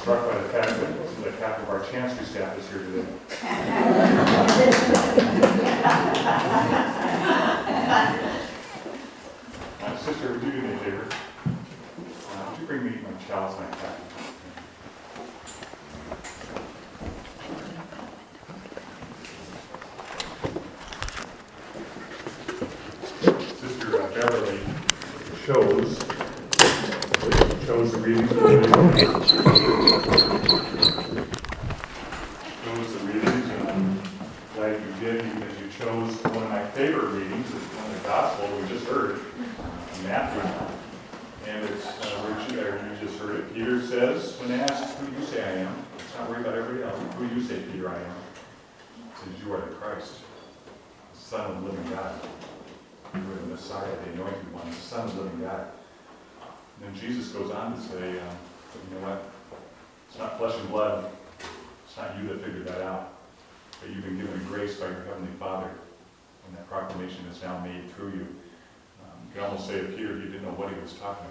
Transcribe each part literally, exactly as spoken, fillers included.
struck by the fact that like half of our chancery staff is here today. uh, sister, would you do me a favor? Uh, would you bring me my chalice and my cup? Sister uh, Beverly chose chose the readings of the chose the readings, and I'm glad you did because you chose one of my favorite readings. It's one of the gospel we just heard, uh, Matthew, and it's uh, where you, or you just heard it. Peter says, when asked, "Who do you say I am?" It's not worried about everybody else. Who do you say, Peter, I am? He says, "You are the Christ, the Son of the living God." You are the Messiah, the anointed one, the Son of the living God. And then Jesus goes on to say, um, you know what? It's not flesh and blood. It's not you that figured that out. But you've been given grace by your Heavenly Father. And that proclamation is now made through you. Um, you can almost say of Peter, he didn't know what he was talking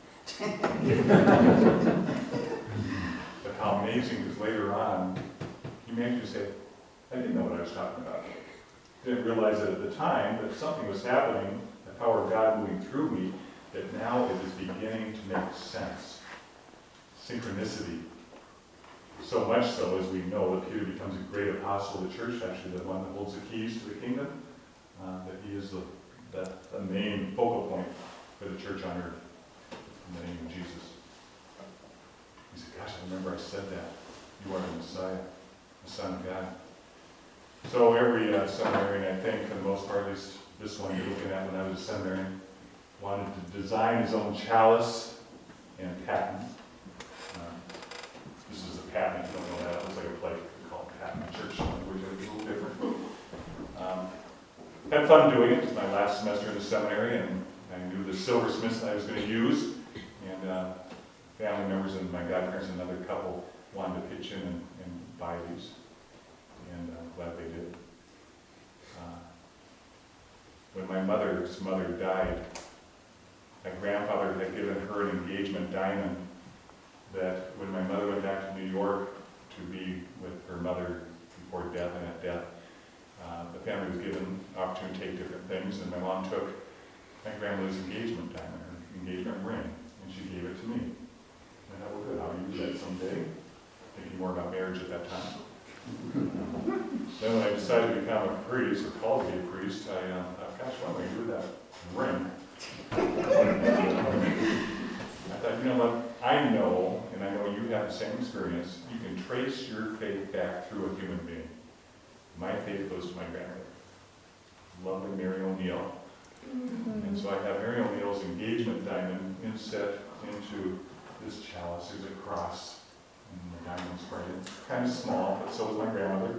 about. But how amazing is later on, he managed to say, I didn't know what I was talking about. Didn't realize it at the time, but something was happening, the power of God moving through me, that now it is beginning to make sense. Synchronicity. So much so, as we know, that Peter becomes a great apostle of the church, actually the one that holds the keys to the kingdom, uh, that he is the, the, the main focal point for the church on earth, in the name of Jesus. He said, gosh, I remember I said that. You are the Messiah, the Son of God. So every uh, seminarian, I think, for the most part, at least this one you're looking at when I was a seminarian, wanted to design his own chalice and paten. Um, this is a paten, if you don't know that. It looks like a plate. We call it paten in church language. It's a little different. Um, had fun doing it. It was my last semester in the seminary, and I knew the silversmiths that I was going to use. And uh, family members and my godparents and another couple wanted to pitch in and, and buy these. And I'm glad they did. Uh, when my mother's mother died, my grandfather had given her an engagement diamond that when my mother went back to New York to be with her mother before death and at death, uh, the family was given the opportunity to take different things, and my mom took my grandmother's engagement diamond, her engagement ring, and she gave it to me. And I thought, well, good, I'll use that someday. Thinking more about marriage at that time. Then when I decided to become a priest, or called to be a priest, I uh, thought, gosh, what am I going to do with that ring? I thought, you know what, I know, and I know you have the same experience, you can trace your faith back through a human being. My faith goes to my grandmother, lovely Mary O'Neill. Mm-hmm. And so I have Mary O'Neill's engagement diamond inset into this chalice. There's a cross. And the diamond's right. It's kind of small, but so is my grandmother.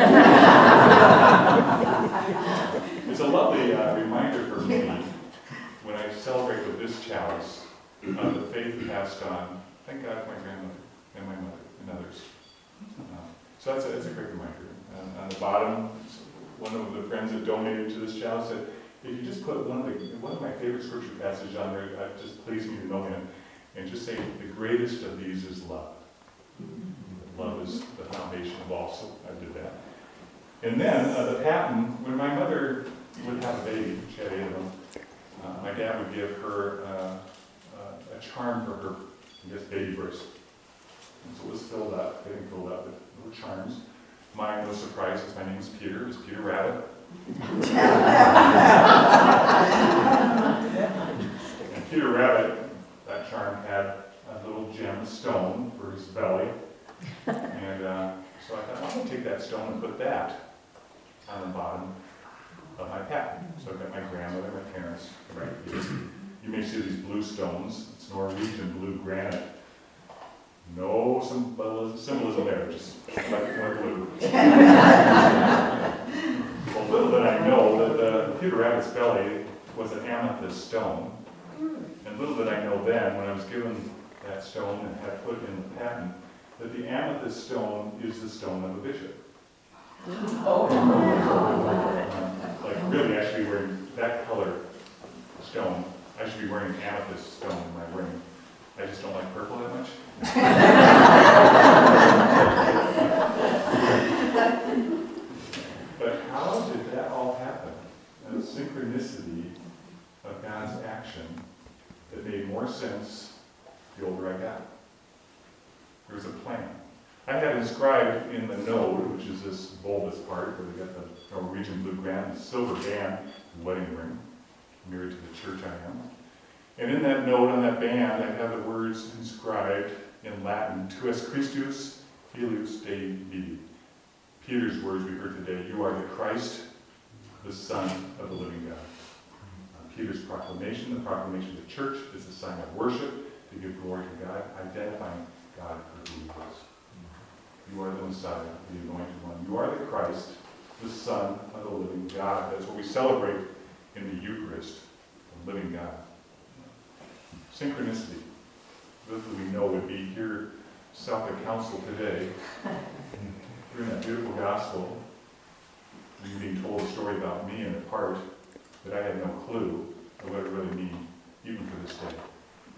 It's a lovely uh, reminder for me when I celebrate with this chalice of the faith passed on. Thank God for my grandmother and my mother and others. Uh, so that's a, that's a great reminder. And on the bottom, one of the friends that donated to this chalice said, if you just put one of the one of my favorite scripture passages on there, uh, just please me to know him, and just say the greatest of these is love. Love is the foundation of all, so I did that. And then uh, the paten, when my mother would have a baby, she had eight of them, uh, my dad would give her uh, uh, a charm for her, I guess, baby verse. And so it was filled up, getting filled up with little charms. Mine, no surprise, my name is Peter, it was Peter Rabbit. And Peter Rabbit, that charm had a little gem stone for his belly. And uh, so I thought, I'm going to take that stone and put that on the bottom of my paten. So I've got my grandmother, my parents right here. You may see these blue stones. It's Norwegian blue granite. No symbolism, symbolism there, just like more blue. Well, little did I know that the Peter Rabbit's belly was an amethyst stone. And little did I know then, when I was given that stone and had put in the paten, that the amethyst stone is the stone of a bishop. Oh. Um, like really, I should be wearing that color stone. I should be wearing amethyst stone in my ring. I just don't like purple that much. whatever I got. There was a plan. I had inscribed in the node, which is this bulbous part where they got the Norwegian blue grand, the silver band, the wedding ring, married to the church I am. And in that note on that band, I have the words inscribed in Latin, Tu es Christus, Filius Dei Vivi. Peter's words we heard today, you are the Christ, the Son of the living God. Uh, Peter's proclamation, the proclamation of the church, is a sign of worship to give glory to God, identifying God for who he is. You are the Messiah, the anointed one. You are the Christ, the Son of the living God. That's what we celebrate in the Eucharist, the living God. Synchronicity. Those that we know would be here, Southwick Council today, during that beautiful gospel, you being told a story about me in a part that I had no clue of what it really means, even for this day.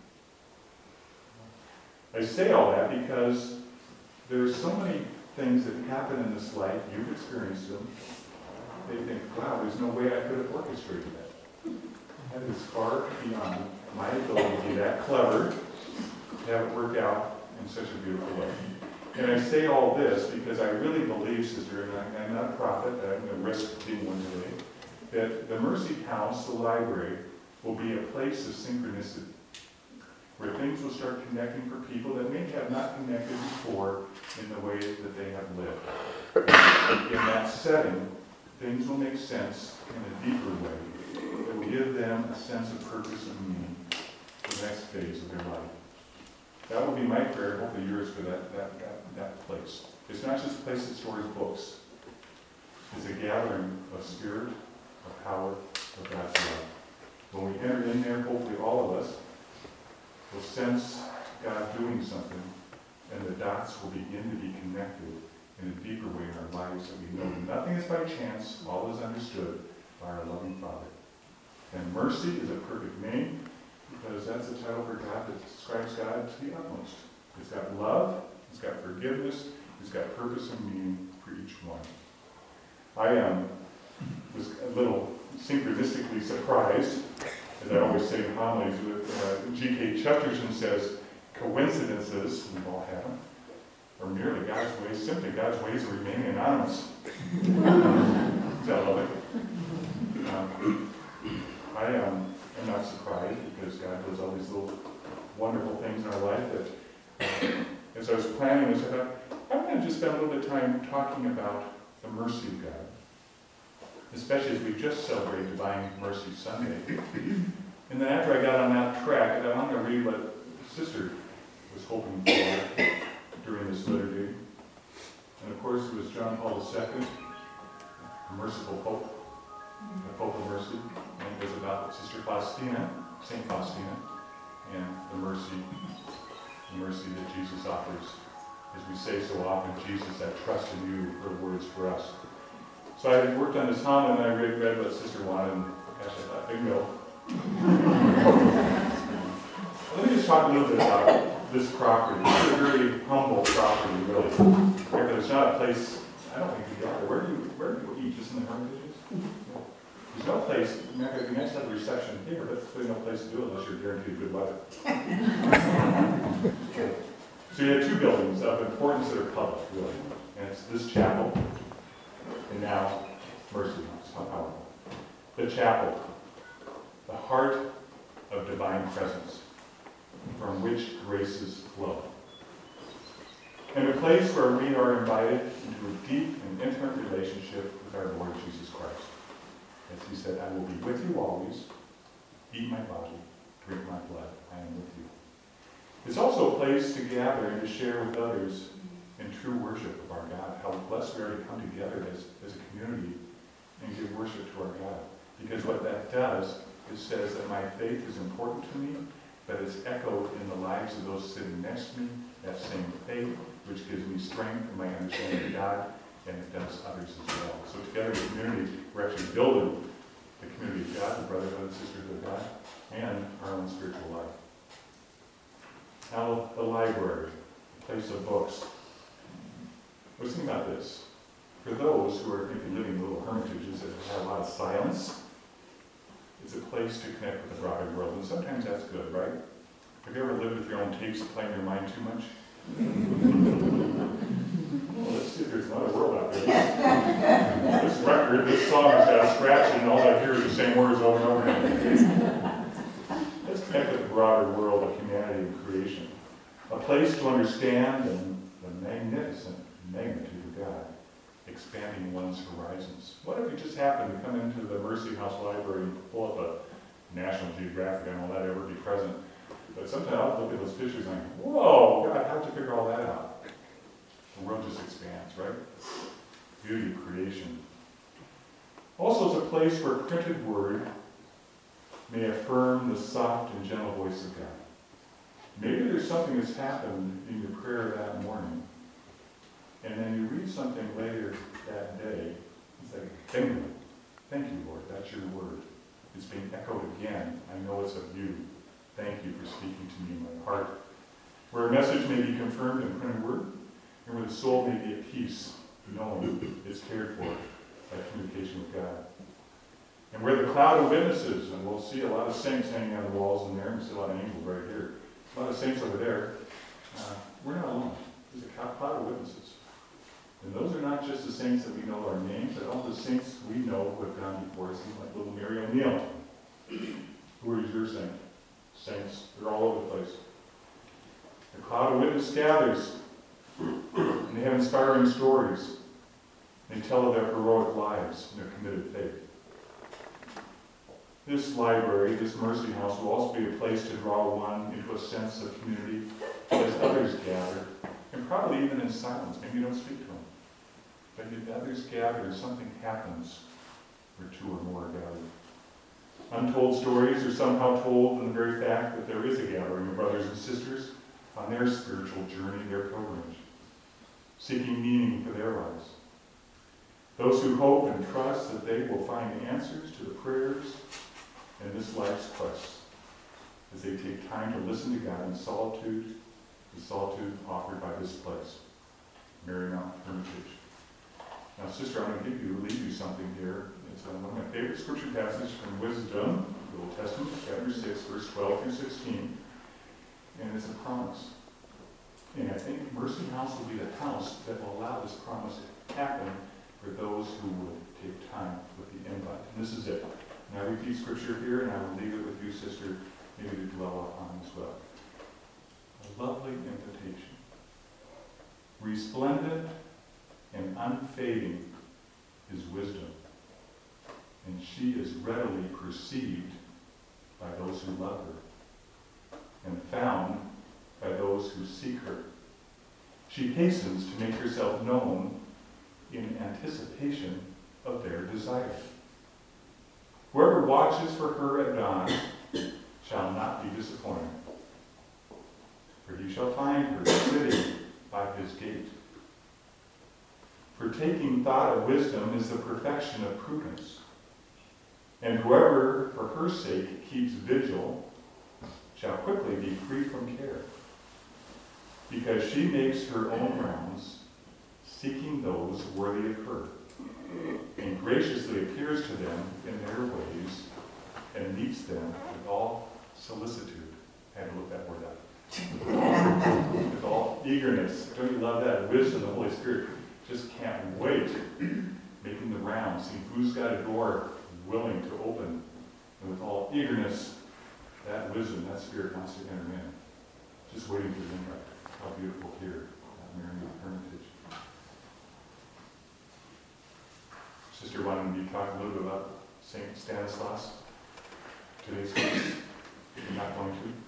I say all that because there's so many things that happen in this life, you've experienced them. They think, wow, there's no way I could have orchestrated that. That is far beyond my ability to be that clever, to have it work out in such a beautiful way. And I say all this because I really believe, sister, and I, I'm not a prophet, I'm going to risk being one today, that the Mercy House, the library, will be a place of synchronicity, where things will start connecting for people that may have not connected before in the way that they have lived. In that setting, things will make sense in a deeper way that will give them a sense of purpose and meaning for the next phase of their life. That will be my prayer, hopefully yours, for that, that, that, that place. It's not just a place that stores books. It's a gathering of spirit, of power, of God's love. When we enter in there, hopefully all of us will sense God doing something, and the dots will begin to be connected in a deeper way in our lives, that we know that nothing is by chance, all is understood by our loving Father. And mercy is a perfect name, because that's a title for God that describes God to the utmost. It's got love, it's got forgiveness, it's got purpose and meaning for each one. I um, was a little synchronistically surprised, as I always say in homilies, with uh, G K Chesterton says, coincidences, we've all had them, are merely God's ways, simply God's ways of remaining anonymous. I love it. Um, I um, am not surprised, because God does all these little wonderful things in our life that, uh, as I was planning this, I thought, I'm going to just spend a little bit of time talking about the mercy of God, especially as we just celebrated Divine Mercy Sunday. And then after I got on that track, I wanted to read what Sister was hoping for during this liturgy. And of course, it was John Paul the Second, the merciful Pope, the Pope of Mercy. And it was about Sister Faustina, Saint Faustina, and the mercy, the mercy that Jesus offers. As we say so often, Jesus, I trust in you, her words for us. So I worked on this homily, and I read, read what Sister wanted, and gosh, I thought, bingo. Let me just talk a little bit about this property. It's a very humble property, really. Because it's not a place, I don't think you gather. Where do you, where do you eat? Just in the hermitages? There's no place, I mean, it'd be nice to have a reception here, but there's no place to do it unless you're guaranteed good weather. So you have two buildings of importance that are public, really. And it's this chapel, and now Mercy House. How powerful. The chapel, the heart of divine presence, from which graces flow. And a place where we are invited into a deep and intimate relationship with our Lord Jesus Christ. As he said, I will be with you always, eat my body, drink my blood, I am with you. It's also a place to gather and to share with others in true worship of our God. How blessed we are to come together as, as a community and give worship to our God. Because what that does, it says that my faith is important to me, but it's echoed in the lives of those sitting next to me, that same faith, which gives me strength in my understanding of God, and it does others as well. So together as a community, we're actually building the community of God, the brotherhood and sisterhood of God, and our own spiritual life. Now, the library, a place of books. I was thinking about this. For those who are maybe living in little hermitages that have a lot of silence, it's a place to connect with the broader world, and sometimes that's good, right? Have you ever lived with your own tapes playing your mind too much? Well, let's see if there's another world out there. This record, this song has got a scratch and all I hear is the same words over and over again. Let's connect with the broader world of humanity and creation. A place to understand and the magnificent magnitude of God, expanding one's horizons. What if you just happened to come into the Mercy House Library and pull up a National Geographic? I don't know that ever be present. But sometimes I'll look at those pictures and I go, whoa, God, how'd you figure all that out? The world just expands, right? Beauty of creation. Also, it's a place where printed word may affirm the soft and gentle voice of God. Maybe there's something that's happened in your prayer that morning, and then you read something later that day. It's like, thank you, thank you, Lord, that's your word. It's being echoed again. I know it's of you. Thank you for speaking to me in my heart. Where a message may be confirmed in printed word, and where the soul may be at peace, knowing it's cared for by communication with God. And where the cloud of witnesses, and we'll see a lot of saints hanging on the walls in there, and we see a lot of angels right here. A lot of saints over there. Uh, we're not alone. There's a cloud of witnesses. And those are not just the saints that we know our names, but all the saints we know who have gone before us, like little Mary O'Neill. Who is your saint? Saints. They're all over the place. The cloud of witness gathers, and they have inspiring stories. They tell of their heroic lives and their committed faith. This library, this Mercy House, will also be a place to draw one into a sense of community as others gather, and probably even in silence. Maybe you don't speak to them. But if others gather and something happens where two or more are gathered. Untold stories are somehow told in the very fact that there is a gathering of brothers and sisters on their spiritual journey, their pilgrimage, seeking meaning for their lives. Those who hope and trust that they will find answers to the prayers in this life's quest as they take time to listen to God in solitude, the solitude offered by this place, Marymount Hermitage. Now, sister, I'm going to give you, leave you something here. It's one of my favorite scripture passages from Wisdom, the Old Testament, chapter six, verse twelve through sixteen. And it's a promise. And I think Mercy House will be the house that will allow this promise to happen for those who would take time with the invite. And this is it. And I repeat scripture here, and I will leave it with you, sister, maybe to dwell upon as well. A lovely invitation. Resplendent and unfading is wisdom, and she is readily perceived by those who love her, and found by those who seek her. She hastens to make herself known in anticipation of their desire. Whoever watches for her at dawn shall not be disappointed, for he shall find her sitting by his gate. For taking thought of wisdom is the perfection of prudence, and whoever for her sake keeps vigil shall quickly be free from care, because she makes her own rounds, seeking those worthy of her, and graciously appears to them in their ways, and meets them with all solicitude. I had to look that word up. With all eagerness. Don't you love that? Wisdom, the Holy Spirit just can't wait, making the rounds, seeing who's got a door willing to open, and with all eagerness, that wisdom, that Spirit wants to enter in. Just waiting for the invite. How beautiful here at Marymount Hermitage. Sister, why don't you talk a little bit about Saint Stanislaus? Today's feast. You're not going to?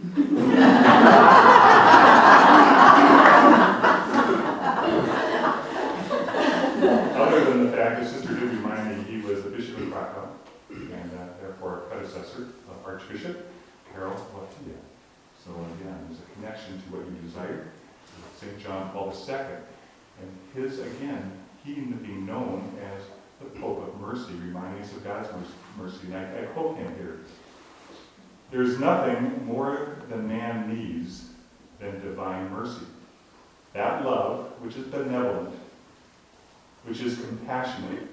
Other than the fact that Sister did remind me he was the Bishop of Krakow, and uh, therefore a predecessor of Archbishop Karol Wojtyła. So again, there's a connection to what you desire. Saint John Paul the Second. And his, again, he being known as the Pope of Mercy, reminding us of God's mercy. And I, I quote him here. There's nothing more than man needs than divine mercy. That love, which is benevolent, which is compassionate,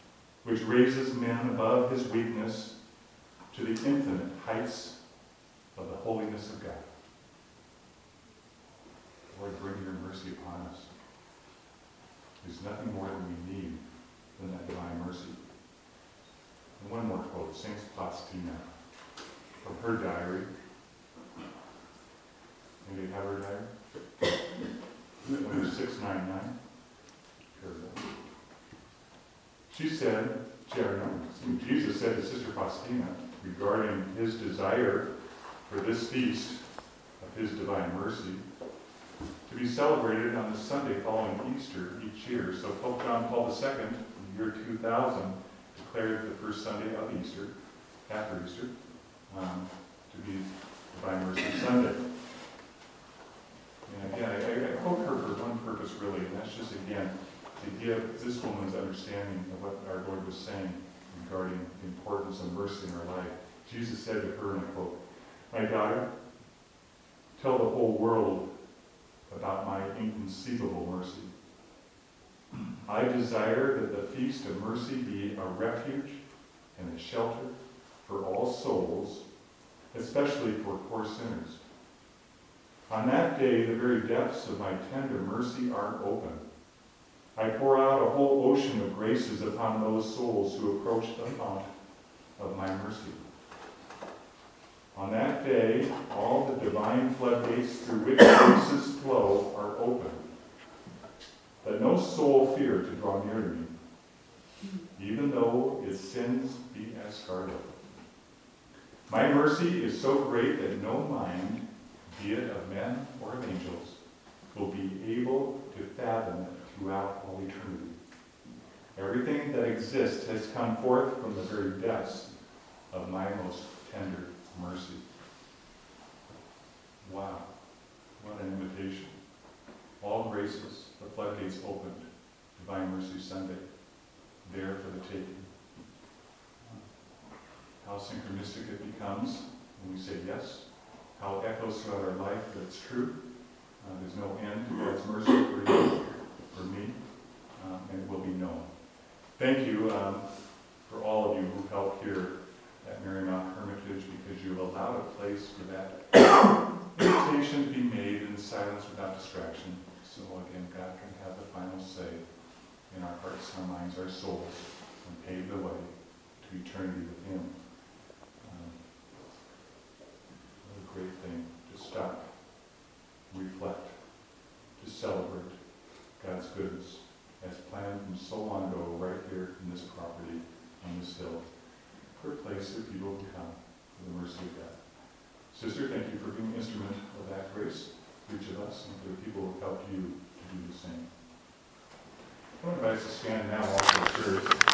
which raises men above his weakness to the infinite heights of the holiness of God. Lord, bring your mercy upon us. There's nothing more than we need than that divine mercy. And one more quote, Saint Faustina, from her diary. Maybe you have her diary? Number six ninety-nine. She said, Jesus said to Sister Faustina, regarding his desire for this feast of his divine mercy, to be celebrated on the Sunday following Easter each year. So Pope John Paul the Second, in the year two thousand, declared the first Sunday of Easter, after Easter, um, to be Divine Mercy Sunday. And again, I, I quote her for one purpose really, and that's just again to give this woman's understanding of what our Lord was saying regarding the importance of mercy in her life. Jesus said to her, and I quote, "My daughter, tell the whole world about my inconceivable mercy. I desire that the feast of mercy be a refuge and a shelter for all souls, especially for poor sinners. On that day, the very depths of my tender mercy are open. I pour out a whole ocean of graces upon those souls who approach the fount of my mercy. On that day, all the divine floodgates through which graces flow are open. Let no soul fear to draw near to me, even though its sins be as scarlet. My mercy is so great that no mind, be it of men or of angels, will be able to fathom it throughout all eternity. Everything that exists has come forth from the very depths of my most tender mercy." Wow, what an invitation. All graces, the floodgates opened, Divine Mercy Sunday, there for the taking. How synchronistic it becomes when we say yes, how it echoes throughout our life that it's true. Uh, there's no end to God's mercy for you, for me, um, and it will be known. Thank you um, for all of you who helped here at Marymount Hermitage, because you've allowed a place for that invitation to be made in silence without distraction. So again, God can have the final say in our hearts, our minds, our souls, and pave the way to eternity with Him. Um, what a great thing to stop, reflect, to celebrate God's goodness as planned from so long ago right here in this property, on this hill, for a place that people can come for the mercy of God. Sister, thank you for being an instrument of that grace for each of us and for the people who helped you to do the same. I want to invite us to stand now, all the church.